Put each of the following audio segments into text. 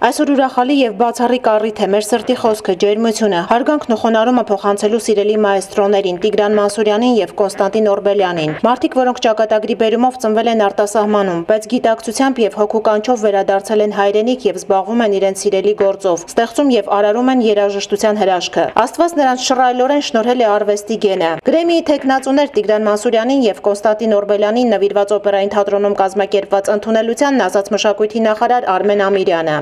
Այսօր ուրախալի եւ բացառիկ առիթ է մեր սրտի խոսքը, ջերմությունը, հարգանքն ու խոնարհումը փոխանցելու սիրելի մայստրոներին Տիգրան Մանսուրյանին եւ Կոնստանտին Օրբելյանին։ Մարդիկ, որոնք ճակատագրի բերումով ծնվել են արտասահմանում, բայց գիտակցությամբ եւ հոգու կանչով վերադարձել են հայրենիք եւ զբաղվում են իրենց սիրելի գործով, ստեղծում եւ արարում են երաժշտության հրաշքը։ Աստված նրանց շռայլորեն շնորհել է արվեստի գենը։ Գրեմիի թեկնածուներ Տիգրան Մանսուրյանին եւ Կոնստանտին Օրբելյանին նվիրված օպերային թատրոնում կազմակերպված ընդունելությանն ասաց մշակույթի նախարար Արմեն Ամիրյանը։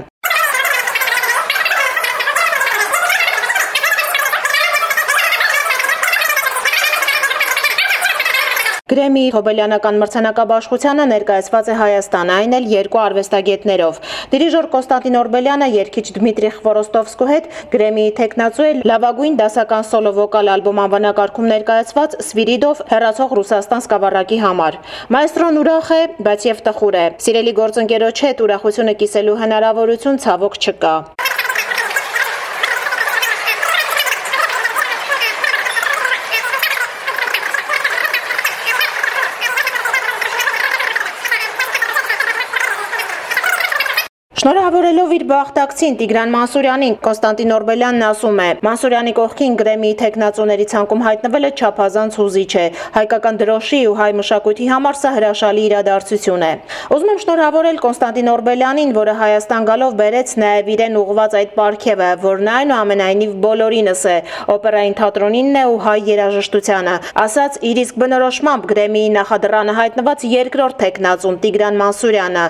Գրեմիի հոբելյանական մրցանակաբաշխությանը ներկայացված է Հայաստանը, այն էլ երկու արվեստագետներով։ Դիրիժոր Կոնստանտին Օրբելյանը երգիչ Դմիտրի Խվորոստովսկու հետ, Գրեմիի թեկնածու է լավագույն դասական սոլո վոկալ ալբոմ անվանակարգում ներկայացված Սվիրիդով հեռացող Ռուսաստան սկավառակի համար։ Մայստրոն ուրախ է, բայց եւ տխուր է։ Սիրելի գործընկերոջ հետ ուրախությունը կիսելու հնարավորություն ցավոք չկա։ Շնորհավորելով իր բախտակցին Տիգրան Մանսուրյանին, Կոնստանտին Օրբելյանն ասում է. Մանսուրյանի կողքին Գրեմիի թեկնածուների ցանկում հայտնվելը չափազանց հուզիչ է։ Հայկական դրոշի ու հայ մշակույթի համար սա հրաշալի իրադարձություն է։ Ուզում եմ շնորհավորել Կոնստանտին Օրբելյանին, որը Հայաստան գալով բերեց նաև իրեն ուղղված այդ պարգևը, որն այնուամենայնիվ բոլորինս է, օպերային թատրոնինն է ու հայ երաժշտությանը։ Ասաց իր իսկ բնորոշմամբ Գրեմիի նախադռանը հայտնված երկրորդ թեկնածուն Տիգրան Մանսուրյանը։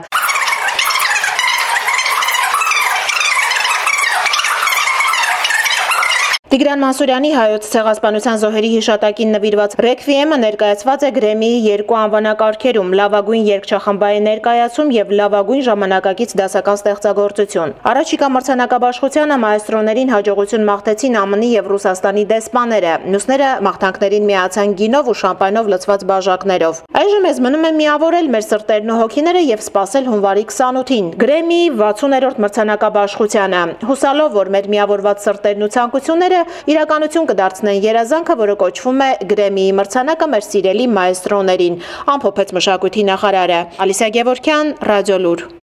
Տիգրան Մանսուրյանի հայոց ցեղասպանության զոհերի հիշատակին նվիրված ռեկվիեմը ներկայացված է Գրեմիի երկու անվանակարգերում՝ լավագույն երգչախմբային ներկայացում եւ լավագույն ժամանակակից դասական ստեղծագործություն։ Առաջիկա մրցանակաբաշխությանը մայստրոներին հաջողություն մաղթեցին ԱՄՆ-ի եւ Ռուսաստանի դեսպանները, մյուսները մաղթանքներին միացան գինով ու շամպայնով լցված բաժակներով։ Այժմ մեզ մնում է միավորել մեր սրտերն ու հոգիները եւ սպասել հունվարի 28-ին Գրեմիի 60-րդ մրցանակաբաշխությանը։ Հուսալով, որ մեր միավորված սրտերն ու ցանկությունները իրականություն կդարձնեն երազանքը, որը կոչվում է Գրեմիի մրցանակը մեր սիրելի մայստրոներին, ամփոփեց մշակույթի նախարարը։ Ալիսա Գևորգյան, Ռադիոլուր։